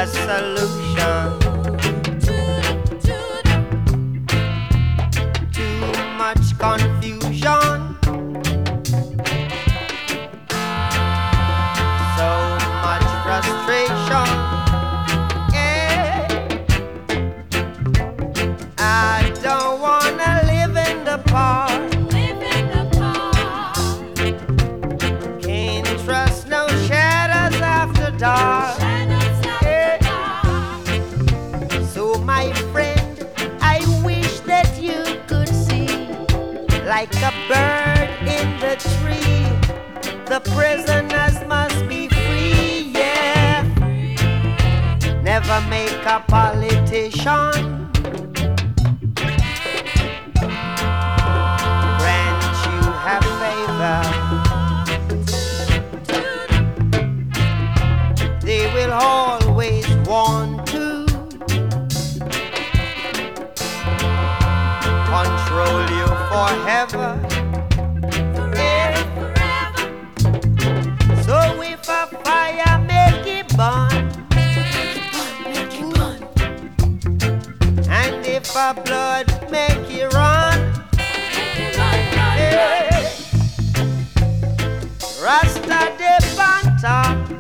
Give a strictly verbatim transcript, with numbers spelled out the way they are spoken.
a solution. Too much confusion, so much frustration. Yeah. I don't wanna live in the park. Live in the park. Can't trust no shadows after dark. Shadows after Yeah. dark. So my friend, I wish that you could see, like a bird in the tree, the prisoners must be free, yeah. Never make a politician grant you have favor. They will always want to control you forever. Forever, forever. So if a fire make it burn, Make it burn. and if a blood make it run, Make it run, run, run. yeah. Rasta de Panta,